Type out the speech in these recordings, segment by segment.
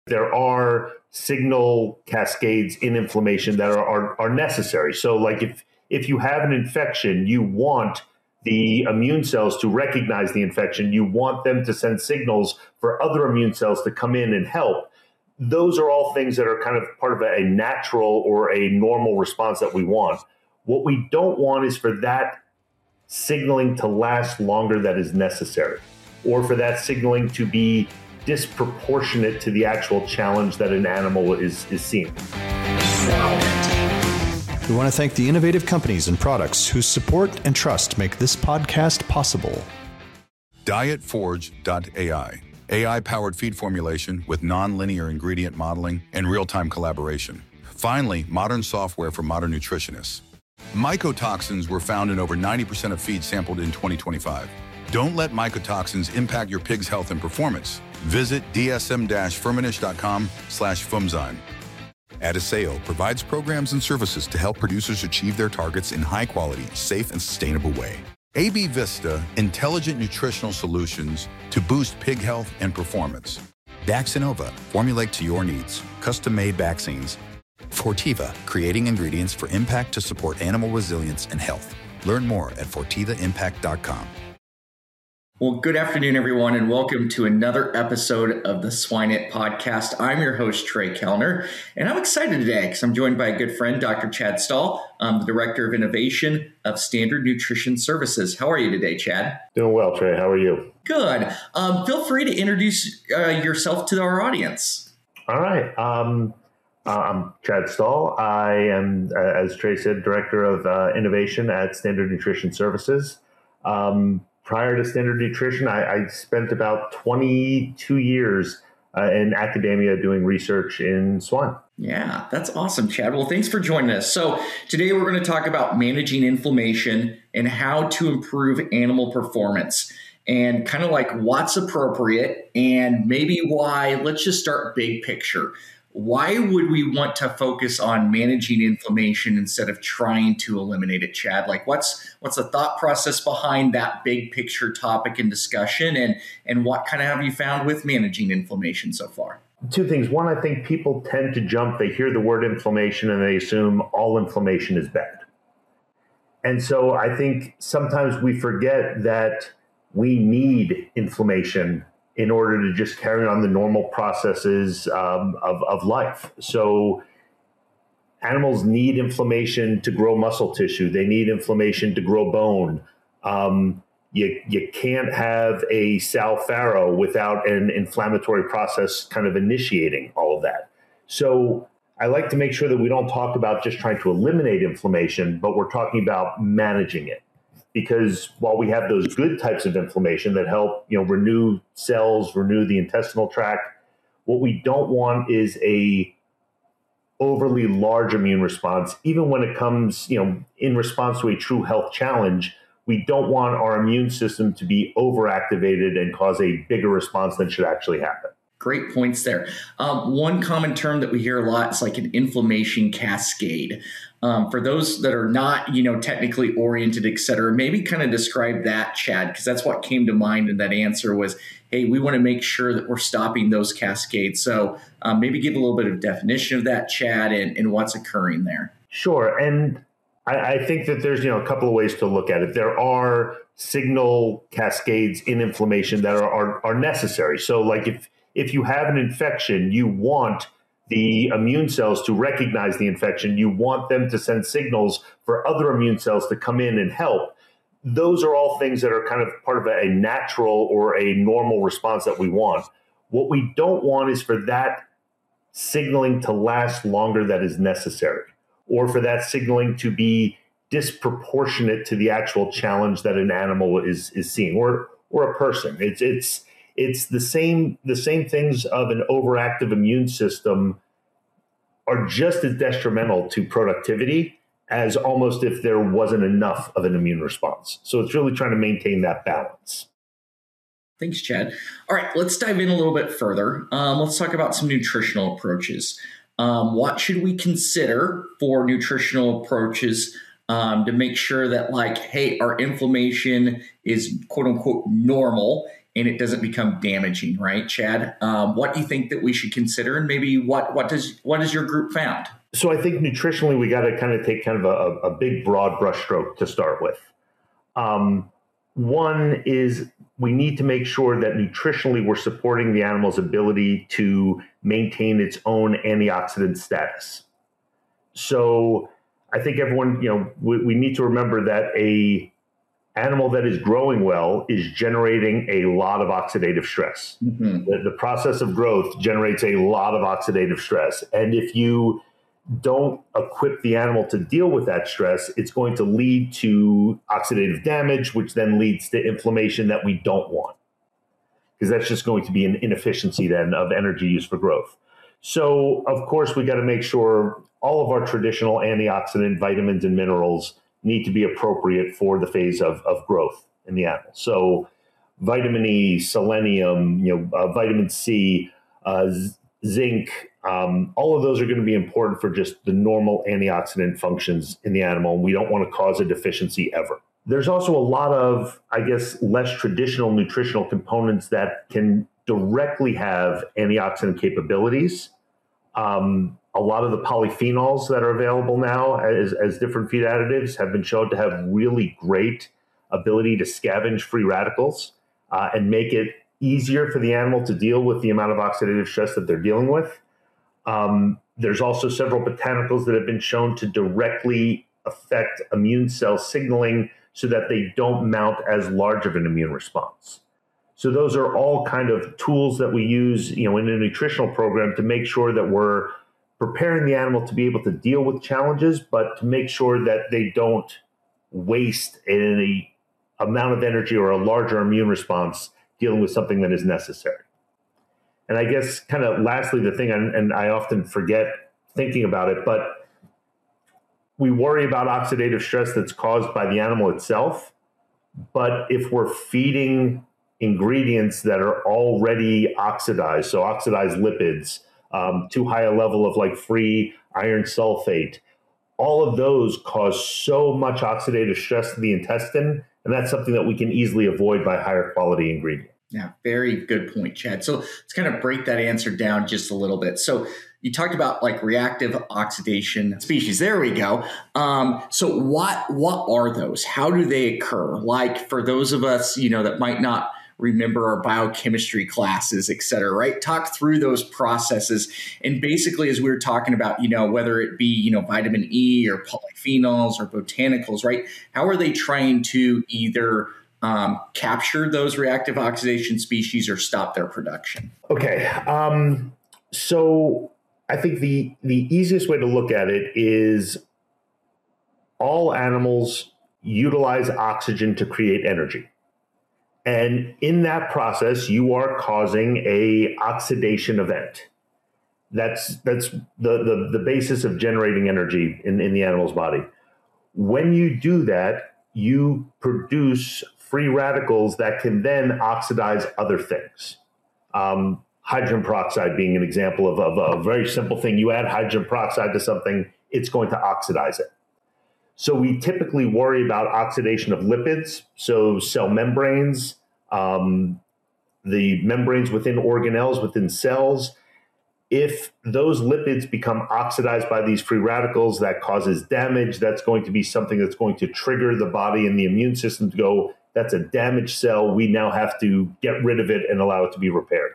There are signal cascades in inflammation that are necessary. So like if you have an infection, you want the immune cells to recognize the infection. You want them to send signals for other immune cells to come in and help. Those are all things that are kind of part of a natural or a normal response that we want. What we don't want is for that signaling to last longer than is necessary, or for that signaling to be disproportionate to the actual challenge that an animal is seeing. We want to thank the innovative companies and products whose support and trust make this podcast possible. Dietforge.ai. AI-powered feed formulation with non-linear ingredient modeling and real-time collaboration. Finally, modern software for modern nutritionists. Mycotoxins were found in over 90% of feed sampled in 2025. Don't let mycotoxins impact your pig's health and performance. Visit dsm-firmenich.com/Fumzyme. Adisseo provides programs and services to help producers achieve their targets in high quality, safe, and sustainable way. AB Vista, intelligent nutritional solutions to boost pig health and performance. Daxinova, formulate to your needs. Custom-made vaccines. Fortiva, creating ingredients for impact to support animal resilience and health. Learn more at fortivaimpact.com. Well, good afternoon, everyone, and welcome to another episode of the SwineIt podcast. I'm your host, Trey Kellner, and I'm excited today because I'm joined by a good friend, Dr. Chad Stahl, the Director of Innovation of Standard Nutrition Services. How are you today, Chad? Doing well, Trey. How are you? Good. Feel free to introduce yourself to our audience. All right. I'm Chad Stahl. I am, as Trey said, Director of Innovation at Standard Nutrition Services. Prior to Standard Nutrition, I spent about 22 years in academia doing research in swine. Yeah, that's awesome, Chad. Well, thanks for joining us. So today we're going to talk about managing inflammation and how to improve animal performance and kind of like what's appropriate and maybe why. Let's just start big picture. Why would we want to focus on managing inflammation instead of trying to eliminate it, Chad? Like what's the thought process behind that big picture topic and discussion, and what kind of have you found with managing inflammation so far? Two things. One, I think people tend to jump, they hear the word inflammation and they assume all inflammation is bad. And so I think sometimes we forget that we need inflammation in order to just carry on the normal processes of life. So animals need inflammation to grow muscle tissue. They need inflammation to grow bone. You can't have a sow farrow without an inflammatory process kind of initiating all of that. So I like to make sure that we don't talk about just trying to eliminate inflammation, but we're talking about managing it. Because while we have those good types of inflammation that help, renew cells, renew the intestinal tract, what we don't want is a overly large immune response. Even when it comes, in response to a true health challenge, we don't want our immune system to be overactivated and cause a bigger response than should actually happen. Great points there. One common term that we hear a lot is like an inflammation cascade. For those that are not, technically oriented, et cetera, maybe kind of describe that, Chad, because that's what came to mind in that answer was, hey, we want to make sure that we're stopping those cascades. So maybe give a little bit of definition of that, Chad, and what's occurring there. Sure. And I think that there's, a couple of ways to look at it. There are signal cascades in inflammation that are necessary. So like if you have an infection, you want the immune cells to recognize the infection. You want them to send signals for other immune cells to come in and help. Those are all things that are kind of part of a natural or a normal response that we want. What we don't want is for that signaling to last longer than is necessary, or for that signaling to be disproportionate to the actual challenge that an animal is seeing, or a person. It's the same things of an overactive immune system are just as detrimental to productivity as almost if there wasn't enough of an immune response. So it's really trying to maintain that balance. Thanks, Chad. All right, let's dive in a little bit further. Let's talk about some nutritional approaches. What should we consider for nutritional approaches to make sure that, like, hey, our inflammation is quote unquote normal and it doesn't become damaging, right, Chad? What do you think that we should consider, and maybe what has your group found? So I think nutritionally, we got to kind of take kind of a big, broad brushstroke to start with. One is we need to make sure that nutritionally we're supporting the animal's ability to maintain its own antioxidant status. So I think everyone, we need to remember that a animal that is growing well is generating a lot of oxidative stress. Mm-hmm. The process of growth generates a lot of oxidative stress. And if you don't equip the animal to deal with that stress, it's going to lead to oxidative damage, which then leads to inflammation that we don't want, because that's just going to be an inefficiency then of energy used for growth. So, of course, we got to make sure all of our traditional antioxidant vitamins and minerals need to be appropriate for the phase of growth in the animal. So vitamin E, selenium, vitamin C, zinc, all of those are going to be important for just the normal antioxidant functions in the animal. And we don't want to cause a deficiency ever. There's also a lot of, less traditional nutritional components that can directly have antioxidant capabilities. A lot of the polyphenols that are available now as different feed additives have been shown to have really great ability to scavenge free radicals and make it easier for the animal to deal with the amount of oxidative stress that they're dealing with. There's also several botanicals that have been shown to directly affect immune cell signaling so that they don't mount as large of an immune response. So those are all kind of tools that we use, in a nutritional program to make sure that we're preparing the animal to be able to deal with challenges, but to make sure that they don't waste any amount of energy or a larger immune response dealing with something that is necessary. And I guess kind of lastly, the thing, and I often forget thinking about it, but we worry about oxidative stress that's caused by the animal itself. But if we're feeding ingredients that are already oxidized, so oxidized lipids, too high a level of free iron sulfate, all of those cause so much oxidative stress to the intestine. And that's something that we can easily avoid by higher quality ingredients. Yeah, very good point, Chad. So let's kind of break that answer down just a little bit. So you talked about reactive oxidation species. There we go. So what are those? How do they occur? For those of us, that might not remember our biochemistry classes, et cetera, right? Talk through those processes. And basically, as we were talking about, whether it be, vitamin E or polyphenols or botanicals, right? How are they trying to either capture those reactive oxidation species or stop their production? Okay. So I think the easiest way to look at it is all animals utilize oxygen to create energy. And in that process, you are causing a oxidation event. That's the basis of generating energy in the animal's body. When you do that, you produce free radicals that can then oxidize other things. Hydrogen peroxide being an example of a very simple thing. You add hydrogen peroxide to something, it's going to oxidize it. So we typically worry about oxidation of lipids, so cell membranes, the membranes within organelles, within cells. If those lipids become oxidized by these free radicals, that causes damage. That's going to be something that's going to trigger the body and the immune system to go, that's a damaged cell. We now have to get rid of it and allow it to be repaired.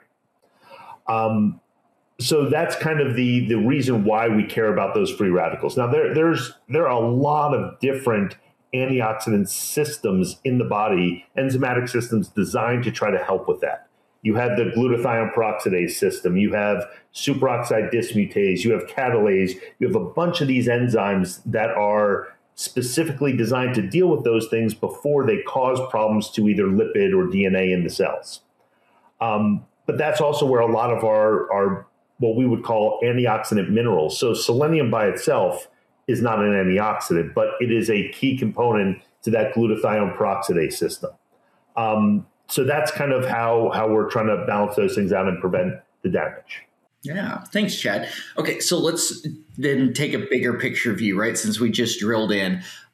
So that's kind of the reason why we care about those free radicals. Now, there are a lot of different antioxidant systems in the body, enzymatic systems designed to try to help with that. You have the glutathione peroxidase system, you have superoxide dismutase, you have catalase, you have a bunch of these enzymes that are specifically designed to deal with those things before they cause problems to either lipid or DNA in the cells. But that's also where a lot of our what we would call antioxidant minerals. So selenium by itself is not an antioxidant, but it is a key component to that glutathione peroxidase system. So that's kind of how we're trying to balance those things out and prevent the damage. Yeah. Thanks, Chad. Okay. So let's then take a bigger picture view, right? Since we just drilled in,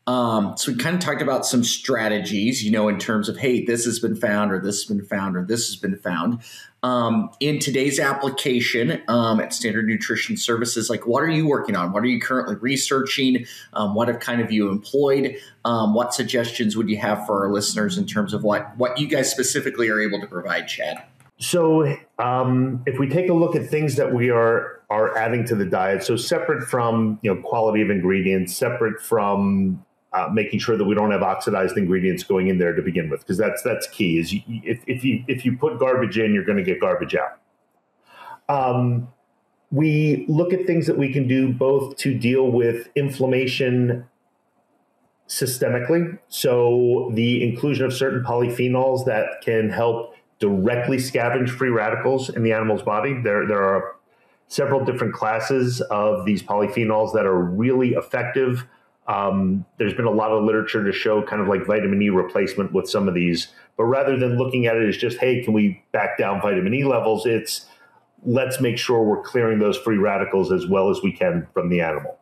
So we kind of talked about some strategies, in terms of, hey, this has been found, or this has been found, or this has been found. In today's application at Standard Nutrition Services, like, what are you working on? What are you currently researching? What have kind of you employed? What suggestions would you have for our listeners in terms of what you guys specifically are able to provide, Chad? So if we take a look at things that we are adding to the diet, so separate from quality of ingredients, separate from making sure that we don't have oxidized ingredients going in there to begin with, because that's key. Is if you put garbage in, you're going to get garbage out. We look at things that we can do both to deal with inflammation systemically. So the inclusion of certain polyphenols that can help directly scavenge free radicals in the animal's body. There are several different classes of these polyphenols that are really effective. There's been a lot of literature to show kind of like vitamin E replacement with some of these, but rather than looking at it as just, hey, can we back down vitamin E levels? It's let's make sure we're clearing those free radicals as well as we can from the animal.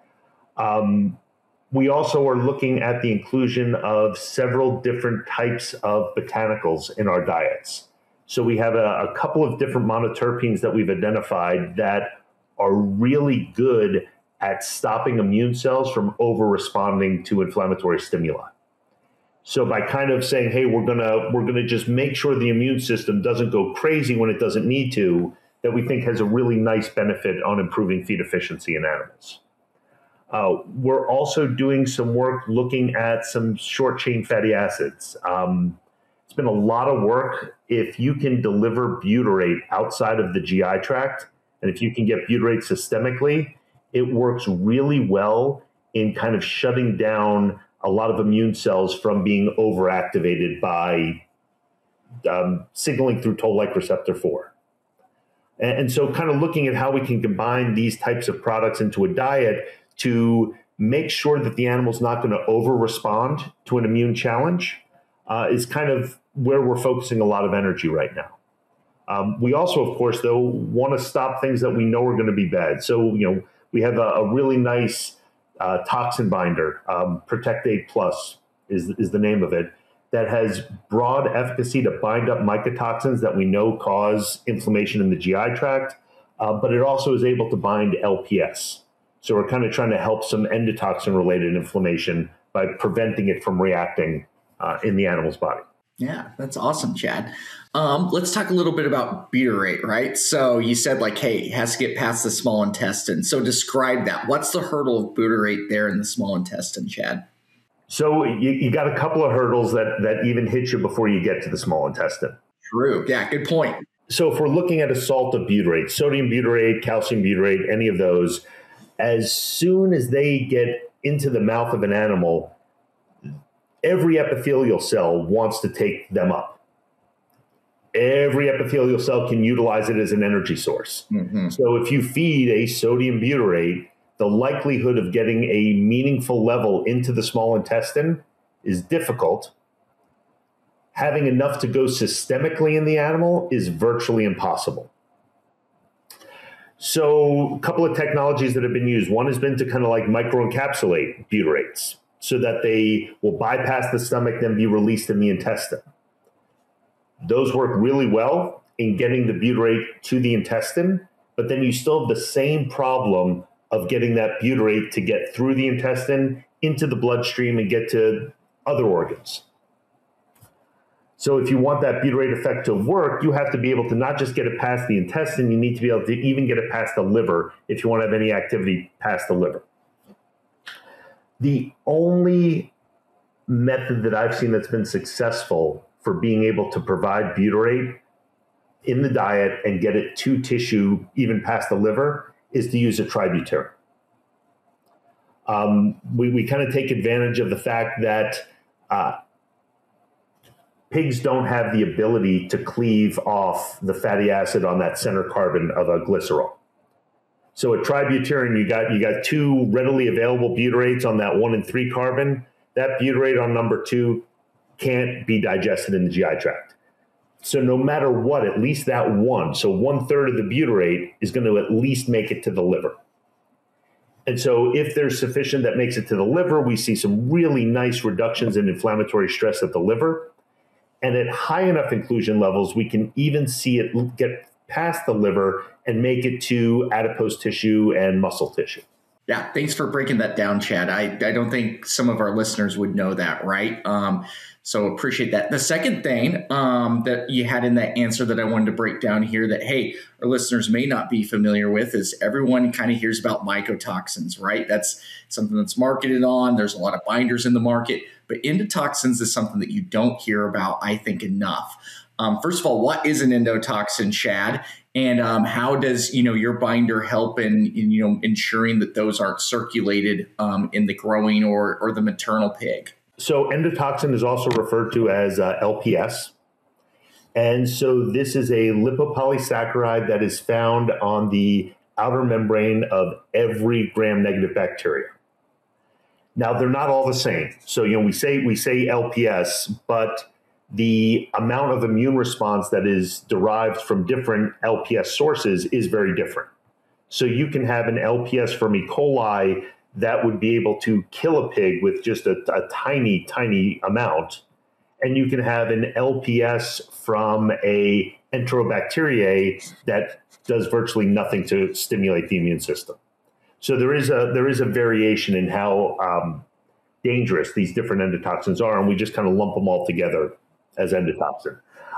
We also are looking at the inclusion of several different types of botanicals in our diets. So we have a couple of different monoterpenes that we've identified that are really good at stopping immune cells from over-responding to inflammatory stimuli. So by kind of saying, hey, we're gonna just make sure the immune system doesn't go crazy when it doesn't need to, that we think has a really nice benefit on improving feed efficiency in animals. We're also doing some work looking at some short-chain fatty acids. It's been a lot of work. If you can deliver butyrate outside of the GI tract, and if you can get butyrate systemically, it works really well in kind of shutting down a lot of immune cells from being overactivated by signaling through toll-like receptor 4. And so kind of looking at how we can combine these types of products into a diet to make sure that the animal's not going to over-respond to an immune challenge is kind of where we're focusing a lot of energy right now. We also, of course, though, want to stop things that we know are going to be bad. So, we have a really nice toxin binder, Protectate Plus is the name of it, that has broad efficacy to bind up mycotoxins that we know cause inflammation in the GI tract, but it also is able to bind LPS. So we're kind of trying to help some endotoxin-related inflammation by preventing it from reacting in the animal's body. Yeah, that's awesome, Chad. Let's talk a little bit about butyrate, right? So you said hey, it has to get past the small intestine. So describe that. What's the hurdle of butyrate there in the small intestine, Chad? So you got a couple of hurdles that even hit you before you get to the small intestine. True. Yeah, good point. So if we're looking at a salt of butyrate, sodium butyrate, calcium butyrate, any of those, as soon as they get into the mouth of an animal, every epithelial cell wants to take them up. Every epithelial cell can utilize it as an energy source. Mm-hmm. So if you feed a sodium butyrate, the likelihood of getting a meaningful level into the small intestine is difficult. Having enough to go systemically in the animal is virtually impossible. So a couple of technologies that have been used. One has been to kind of microencapsulate butyrates so that they will bypass the stomach, then be released in the intestine. Those work really well in getting the butyrate to the intestine, but then you still have the same problem of getting that butyrate to get through the intestine, into the bloodstream, and get to other organs. So if you want that butyrate effect to work, you have to be able to not just get it past the intestine, you need to be able to even get it past the liver if you want to have any activity past the liver. The only method that I've seen that's been successful for being able to provide butyrate in the diet and get it to tissue, even past the liver, is to use a tributyrin. We kind of take advantage of the fact that pigs don't have the ability to cleave off the fatty acid on that center carbon of a glycerol. So a tributyrin, you got two readily available butyrates on that 1 and 3 carbon. That butyrate on number 2 can't be digested in the GI tract. So no matter what, at least that one, so 1/3 of the butyrate is going to at least make it to the liver. And so if there's sufficient that makes it to the liver, we see some really nice reductions in inflammatory stress at the liver. And at high enough inclusion levels, we can even see it get past the liver and make it to adipose tissue and muscle tissue. Yeah, thanks for breaking that down, Chad. I don't think some of our listeners would know that, right? So appreciate that. The second thing that you had in that answer that I wanted to break down here that, hey, our listeners may not be familiar with is everyone kind of hears about mycotoxins, right? That's something that's marketed on. There's a lot of binders in the market, but endotoxins is something that you don't hear about, I think, enough. First of all, what is an endotoxin, Chad? And how does your binder help in ensuring that those aren't circulated in the growing or the maternal pig? So endotoxin is also referred to as LPS. And so this is a lipopolysaccharide that is found on the outer membrane of every gram-negative bacteria. Now, they're not all the same. So, we say LPS, but the amount of immune response that is derived from different LPS sources is very different. So you can have an LPS from E. coli that would be able to kill a pig with just a tiny, tiny amount. And you can have an LPS from a Enterobacteriaceae that does virtually nothing to stimulate the immune system. So there is a variation in how dangerous these different endotoxins are, and we just kind of lump them all together as endotoxin.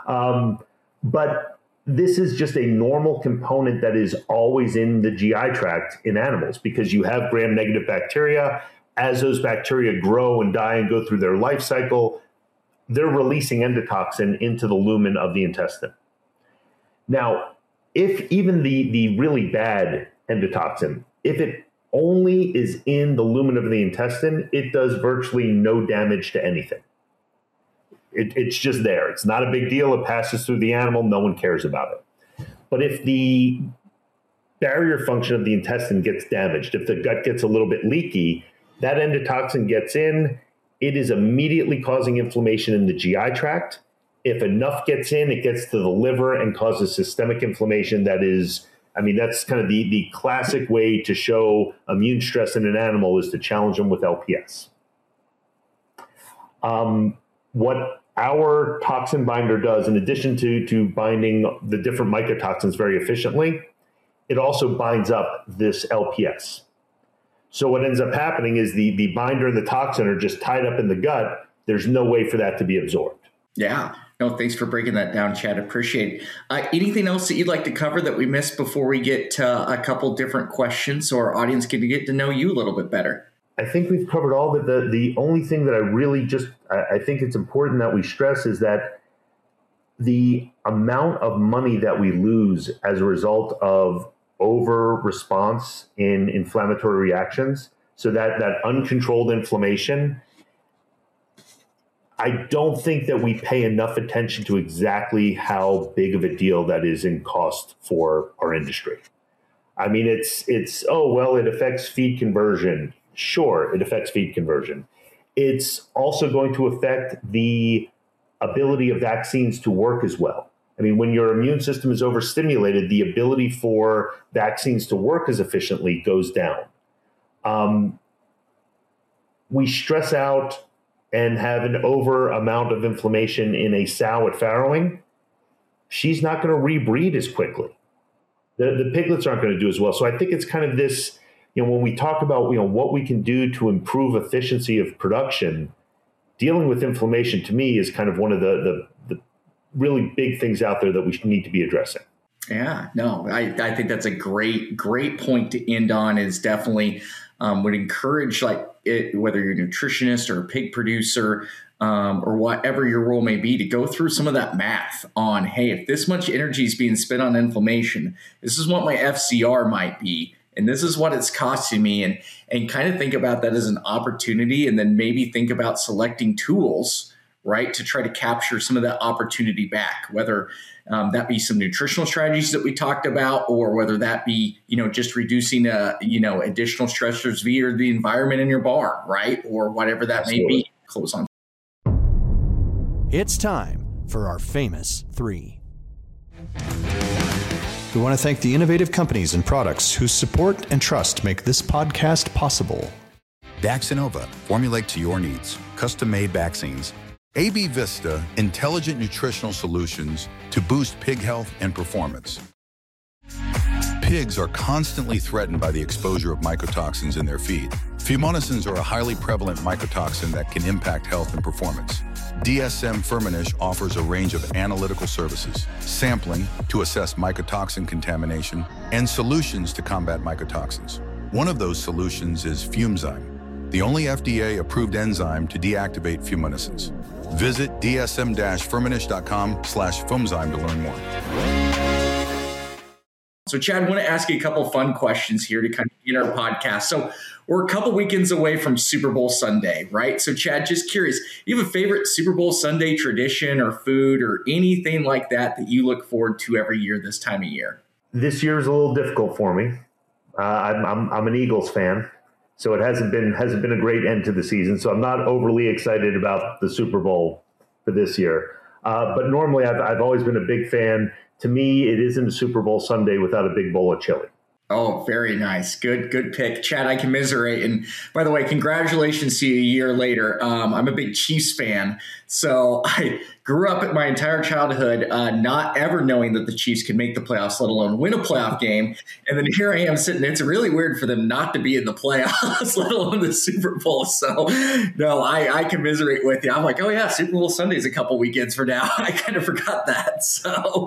But this is just a normal component that is always in the GI tract in animals because you have gram-negative bacteria. As those bacteria grow and die and go through their life cycle, they're releasing endotoxin into the lumen of the intestine. Now, if even the really bad endotoxin, if it only is in the lumen of the intestine, it does virtually no damage to anything. It's just there. It's not a big deal. It passes through the animal. No one cares about it. But if the barrier function of the intestine gets damaged, if the gut gets a little bit leaky, that endotoxin gets in. It is immediately causing inflammation in the GI tract. If enough gets in, it gets to the liver and causes systemic inflammation. That's kind of the classic way to show immune stress in an animal is to challenge them with LPS. What our toxin binder does, in addition to binding the different mycotoxins very efficiently, it also binds up this LPS. So what ends up happening is the binder and the toxin are just tied up in the gut. There's no way for that to be absorbed. Yeah. No, thanks for breaking that down, Chad. Appreciate it. Anything else that you'd like to cover that we missed before we get to a couple different questions so our audience can get to know you a little bit better? I think we've covered all of it. The only thing that I think it's important that we stress is that the amount of money that we lose as a result of over response in inflammatory reactions, so that uncontrolled inflammation, I don't think that we pay enough attention to exactly how big of a deal that is in cost for our industry. I mean, it affects feed conversion. Sure, it affects feed conversion. It's also going to affect the ability of vaccines to work as well. I mean, when your immune system is overstimulated, the ability for vaccines to work as efficiently goes down. We stress out and have an over amount of inflammation in a sow at farrowing. She's not going to rebreed as quickly. The piglets aren't going to do as well. So I think it's kind of this, when we talk about, what we can do to improve efficiency of production, dealing with inflammation to me is kind of one of the really big things out there that we need to be addressing. Yeah, no, I think that's a great point to end on. Is definitely would encourage whether you're a nutritionist or a pig producer or whatever your role may be, to go through some of that math on, hey, if this much energy is being spent on inflammation, this is what my FCR might be. And this is what it's costing me, and kind of think about that as an opportunity, and then maybe think about selecting tools, right, to try to capture some of that opportunity back, whether that be some nutritional strategies that we talked about, or whether that be, just reducing, additional stressors via the environment in your barn, right, or whatever that may be. Close on. It's time for our famous three. We want to thank the innovative companies and products whose support and trust make this podcast possible. Vaxinova, formulate to your needs. Custom-made vaccines. AB Vista, intelligent nutritional solutions to boost pig health and performance. Pigs are constantly threatened by the exposure of mycotoxins in their feed. Fumonisins are a highly prevalent mycotoxin that can impact health and performance. DSM Firmenich offers a range of analytical services, sampling to assess mycotoxin contamination, and solutions to combat mycotoxins. One of those solutions is Fumezyme, the only FDA-approved enzyme to deactivate fumonisins. Visit dsm-firmenich.com/Fumezyme to learn more. So, Chad, I want to ask you a couple fun questions here to kind of begin our podcast. So, we're a couple weekends away from Super Bowl Sunday, right? So, Chad, just curious, you have a favorite Super Bowl Sunday tradition or food or anything like that that you look forward to every year this time of year? This year is a little difficult for me. I'm an Eagles fan, so it hasn't been a great end to the season. So I'm not overly excited about the Super Bowl for this year. But normally, I've always been a big fan. To me, it isn't a Super Bowl Sunday without a big bowl of chili. Oh, very nice. Good pick. Chad, I commiserate. And by the way, congratulations to you a year later. I'm a big Chiefs fan. So I grew up my entire childhood not ever knowing that the Chiefs could make the playoffs, let alone win a playoff game. And then here I am sitting. It's really weird for them not to be in the playoffs, let alone the Super Bowl. So no, I commiserate with you. I'm like, oh yeah, Super Bowl Sunday is a couple weekends from now. I kind of forgot that. So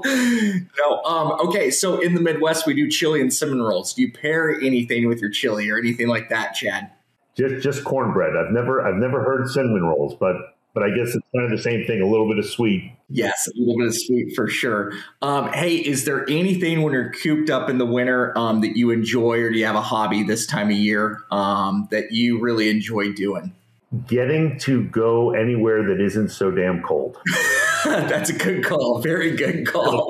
no. Okay. So in the Midwest, we do chili and cinnamon rolls. Do you pair anything with your chili or anything like that, Chad? Just cornbread. I've never heard cinnamon rolls, but I guess it's kind of the same thing, a little bit of sweet. Yes, a little bit of sweet for sure. Hey, is there anything when you're cooped up in the winter that you enjoy, or do you have a hobby this time of year that you really enjoy doing? Getting to go anywhere that isn't so damn cold. That's a good call. Very good call.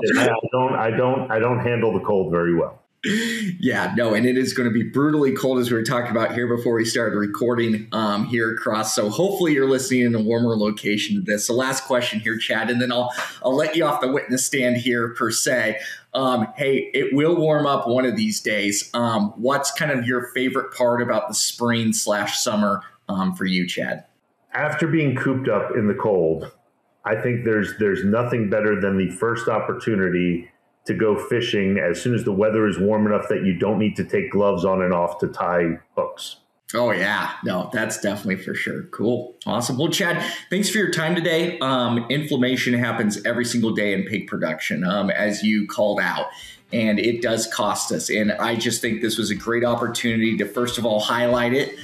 I don't handle the cold very well. Yeah, no, and it is going to be brutally cold, as we were talking about here before we started recording here across. So hopefully you're listening in a warmer location to this. So last question here, Chad, and then I'll let you off the witness stand here per se. Hey, it will warm up one of these days. What's kind of your favorite part about the spring/summer for you, Chad? After being cooped up in the cold, I think there's nothing better than the first opportunity to go fishing as soon as the weather is warm enough that you don't need to take gloves on and off to tie hooks. Oh, yeah. No, that's definitely for sure. Cool. Awesome. Well, Chad, thanks for your time today. Inflammation happens every single day in pig production, as you called out, and it does cost us. And I just think this was a great opportunity to, first of all, highlight it,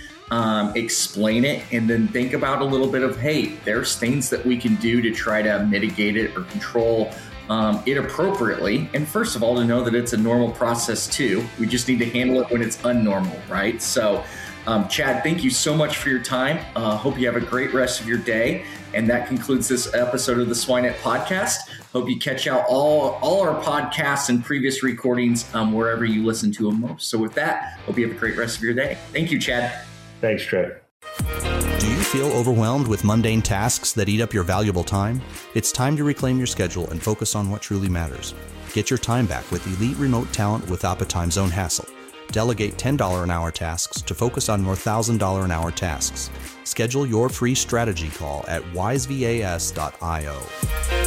explain it, and then think about a little bit of, hey, there's things that we can do to try to mitigate it or control it appropriately. And first of all, to know that it's a normal process too. We just need to handle it when it's unnormal, right? So, Chad, thank you so much for your time. Hope you have a great rest of your day. And that concludes this episode of the Swineit Podcast. Hope you catch out all our podcasts and previous recordings wherever you listen to them most. So with that, hope you have a great rest of your day. Thank you, Chad. Thanks, Trey. Do you feel overwhelmed with mundane tasks that eat up your valuable time? It's time to reclaim your schedule and focus on what truly matters. Get your time back with elite remote talent without a time zone hassle. Delegate $10 an hour tasks to focus on more $1,000 an hour tasks. Schedule your free strategy call at wisevas.io.